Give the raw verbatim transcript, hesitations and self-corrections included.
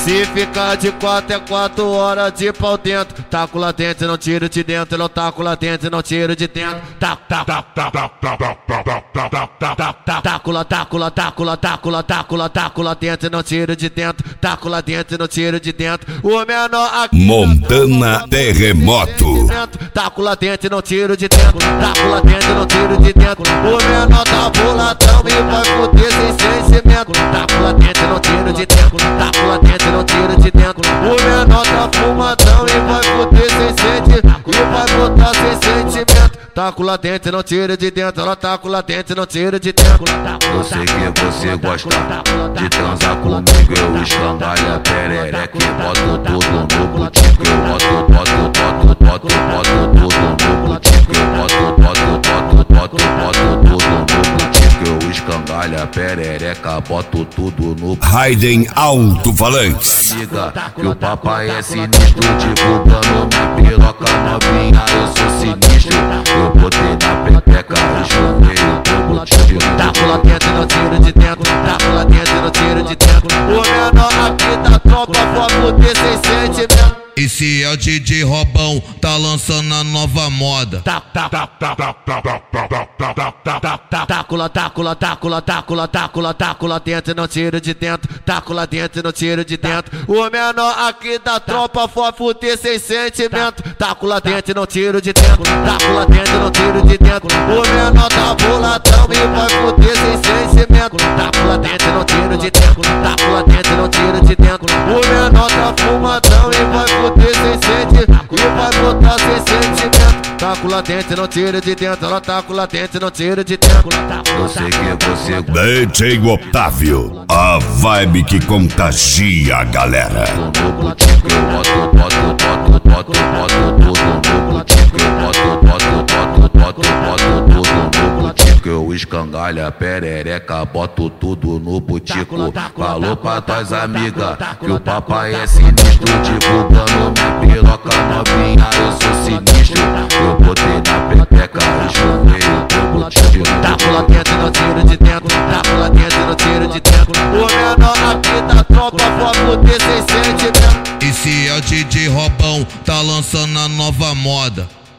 Se ficar de quatro é quatro horas de pau dentro. Taco lá dentro, não tiro de dentro. Não taco lá dentro, não tiro de dentro. Taco, taco, taco, taco, taco lá, taco lá, taco lá, taco lá, taco lá, taco lá dentro, não tiro de dentro. Taco lá dentro, não tiro de dentro. O menor aqui Montana Terremoto. Taco lá dentro, não tiro de dentro. Taco lá dentro, não tiro de dentro. O menor tá boladão e vai fuder sem sentimento. Taco lá dentro, não tiro de dentro. Taco lá dentro, não tiro de dentro. O menor tá fumadão e vai fuder sem sentimento. E vai botar sem sentimento. Taco lá dentro, não tira de dentro. Ela taco lá dentro, não tira de dentro. Eu sei que você gosta de transar comigo. Eu escangalho a perereca e boto tudo no butico. Eu boto, boto, boto, boto, boto tudo no butico. Eu boto, boto, boto, boto, boto tudo no butico. Eu escangalho a perereca, boto tudo no butico. Raiden Alto-Falantes. Amiga, que o papai é sinistro, divulgando minha piroca novinha. Eu sou sinistro, eu botei na pepeca, escondei o butico. Taco lá dentro, não tira de dentro. Taco lá dentro, não tira de dentro. O menor aqui da tropa, pode fuder sem sentimento. Esse é o D J Robão, tá lançando a nova moda. Taco lá, taco lá, taco lá, taco lá, taco lá, taco lá dentro, não tira de dentro. Taco lá dentro, não tira de dentro. O menor aqui da tropa, pode fuder sem sentimento. Taco lá dentro, não tiro de dentro. Taco lá dentro, não tiro de dentro. O menor tá boladão e vai fuder sem sentimento. Taco lá dentro, não tiro de dentro. Taco lá dentro, não tiro de dentro. O menor tá fumadão e vai fuder sem sentimento. E vai botar sem sentimento. Taco lá dentro, não tira de dentro. Ela taco lá dentro, não tira de dentro. Eu sei que você D J Otávio, a vibe que contagia a galera. no butico. Eu boto, boto, boto, boto, boto tudo no butico. Eu boto, boto, boto, boto, boto tudo no butico. Eu escangalho a perereca, boto tudo no butico. Falou pra tuas amigas que o papai é sinistro, divulgando minha piroca novinha. Eu sou sinistro, eu botei na pepeca, escondei o butico. Taco lá dentro, não tira de dentro. Taco lá dentro, não tira de dentro. O menor aqui da tropa, pode fuder sem sentimento. Esse é o D J Robão, tá lançando a nova moda.